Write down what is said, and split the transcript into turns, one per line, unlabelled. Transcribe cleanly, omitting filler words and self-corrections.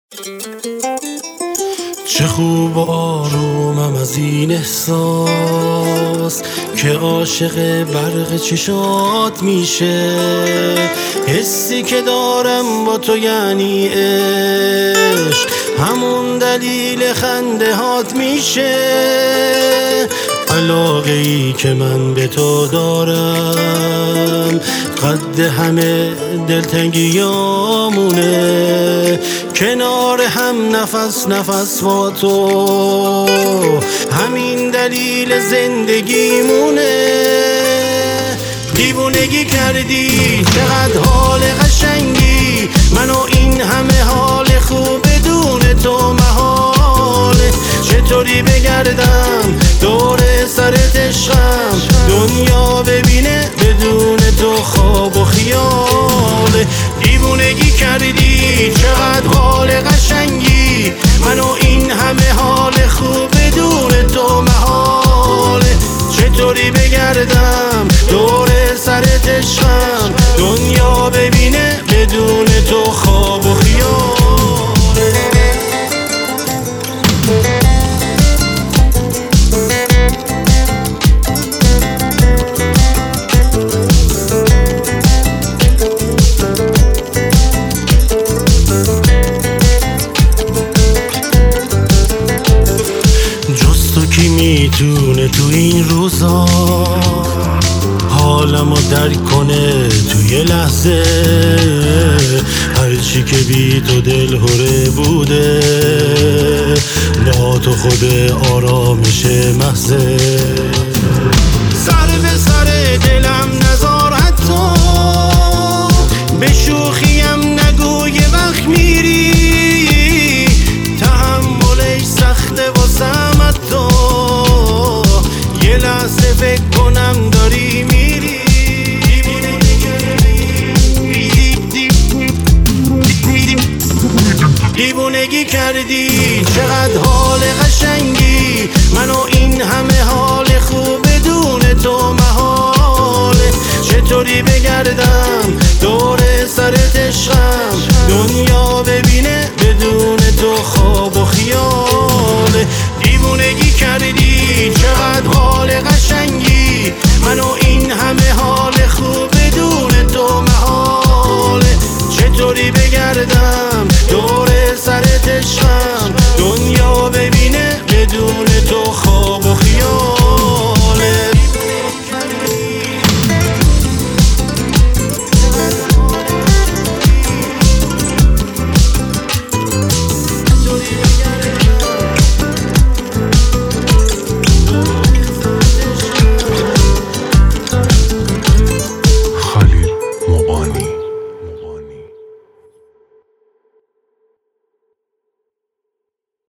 چه خوب و آرومم از این احساس که عاشق برق چشات میشه. حسی که دارم با تو یعنی عشق، همون دلیل خنده هات میشه. علاقه ای که من به تو دارم قد همه دلتنگیامونه. کنار هم نفس نفس با تو همین دلیل زندگیمونه. دیوونگی کردی چقدر حال قشنگی، منو این همه حال خوب بدون تو محاله. چطوری بگردم دور سرت عشقم، دنیا ببینه بدون تو خواب و خیاله. دیوونگی کردی چقدر حال قشنگی، منو این همه حال خوب بدون تو محاله. چطوری بگردم دور سرت عشقم، دنیا ببینه بدون تو خواب و خیاله. کی میتونه تو این روزا حالمو درک کنه توی لحظه؟ هرچی که بی تو دلهوره بوده با تو خود آرامش محضه. سر به سر دلم نذار حتی به شوخیم نگو یه وقت میری، تحملش سخته واسم حتی یه لحظه فکر کنم داری میری. دیوونگی کردی چقدر حال قشنگی، منو این همه حال خوب بدون تو محاله. چطوری بگردم دور سرت عشقم، دنیا ببینه